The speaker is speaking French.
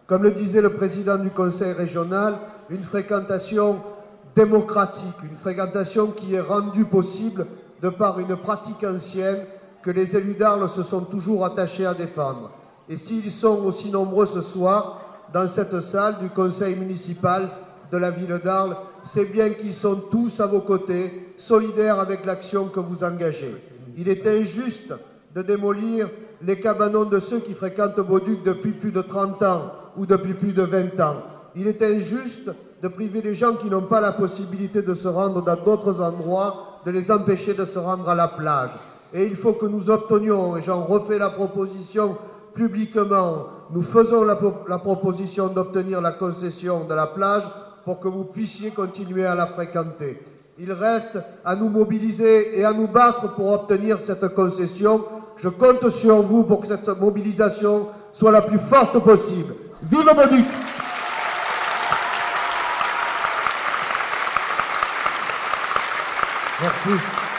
comme le disait le président du conseil régional, une fréquentation démocratique, une fréquentation qui est rendue possible de par une pratique ancienne que les élus d'Arles se sont toujours attachés à défendre. Et s'ils sont aussi nombreux ce soir dans cette salle du conseil municipal de la ville d'Arles, c'est bien qu'ils sont tous à vos côtés, solidaires avec l'action que vous engagez. Il est injuste de démolir les cabanons de ceux qui fréquentent Bauduc depuis plus de 30 ans ou depuis plus de 20 ans. Il est injuste de priver les gens qui n'ont pas la possibilité de se rendre dans d'autres endroits, de les empêcher de se rendre à la plage. Et il faut que nous obtenions, et j'en refais la proposition publiquement, nous faisons la proposition d'obtenir la concession de la plage pour que vous puissiez continuer à la fréquenter. Il reste à nous mobiliser et à nous battre pour obtenir cette concession. Je compte sur vous pour que cette mobilisation soit la plus forte possible. Vive Bauduc! Merci.